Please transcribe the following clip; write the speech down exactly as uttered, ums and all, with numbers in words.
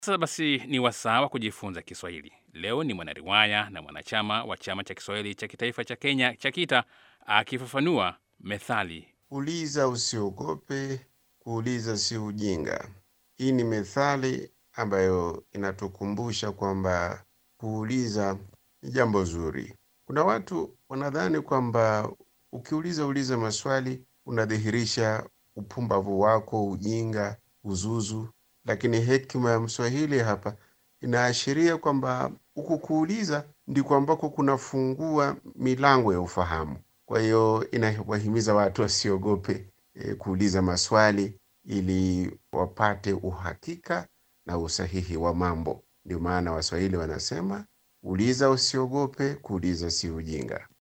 Sasa basi ni wasaa wa kujifunza Kiswahili. Leo ni mwanariwaya na mwanachama wa chama cha Kiswahili cha kitaifa cha Kenya cha KITA akifafanua methali. Uliza usiogope, kuuliza si ujinga. Hii ni methali ambayo inatukumbusha kwamba kuuliza ni jambo zuri. Kuna watu wanadhani kwamba ukiuliza uliza maswali unadhihirisha upumbavu wako, ujinga, uzuzu. Lakini hekima ya Mswahili hapa inaashiria kwamba huku kuuliza ndiko ambako kunafungua milango ya ufahamu. Kwa hiyo inawahimiza watu wasiogope e, kuuliza maswali ili wapate uhakika na usahihi wa mambo. Ndio maana Waswahili wanasema uliza usiogope, kuuliza si ujinga.